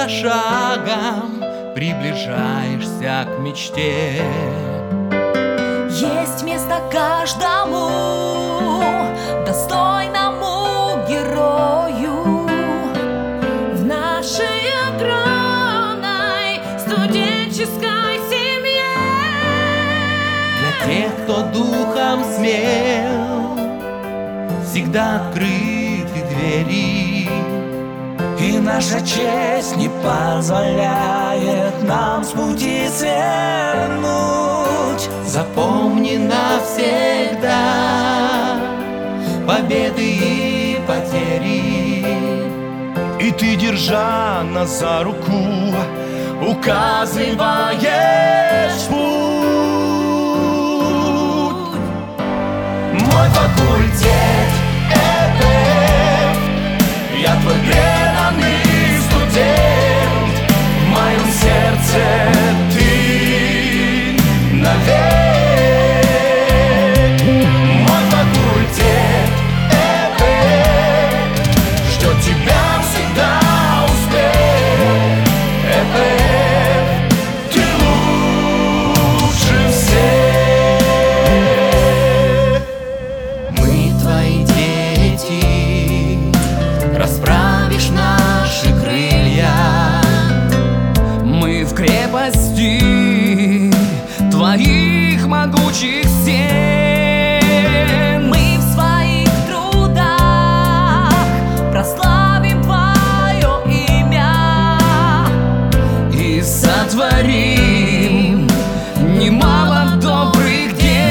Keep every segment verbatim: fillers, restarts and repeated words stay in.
за шагом приближаешься к мечте. Есть место каждому достойному герою в нашей огромной студенческой семье. Для тех, кто духом смел, всегда открыты двери. И наша честь не позволяет нам с пути свернуть. Запомни навсегда победы и потери. И ты, держа нас за руку, указываешь путь. Мой факультет — ЭПФ, я твой преданный студент. В моем сердце ты навек. Мой факультет ЭПФ ждет тебя всегда успех. ЭПФ, ты лучше всех. Мы твои дети, расправишь наши крылья. Мы в крепости твоих могучих стен. Мы в своих трудах прославим твое имя И сотворим немало добрых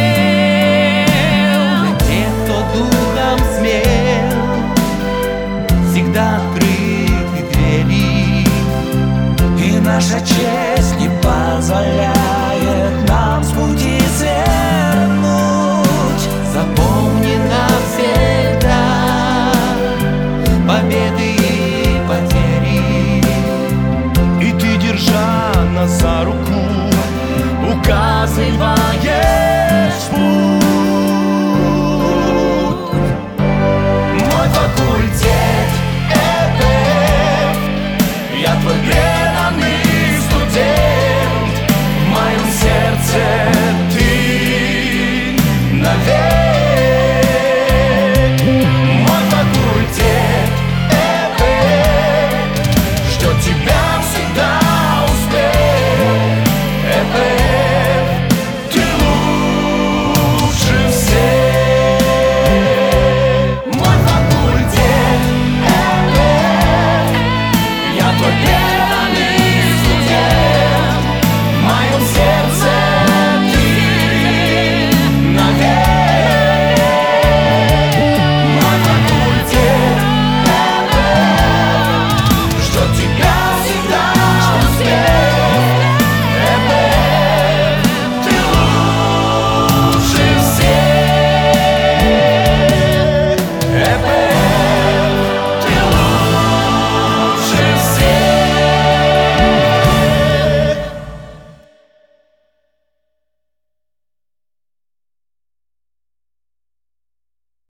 дел. Для тех, кто духом смел, всегда открыты двери. И наша честь не позволяет нам с пути свернуть. Запомни навсегда победы и потери. И ты, держа нас за руку, указываешь путь.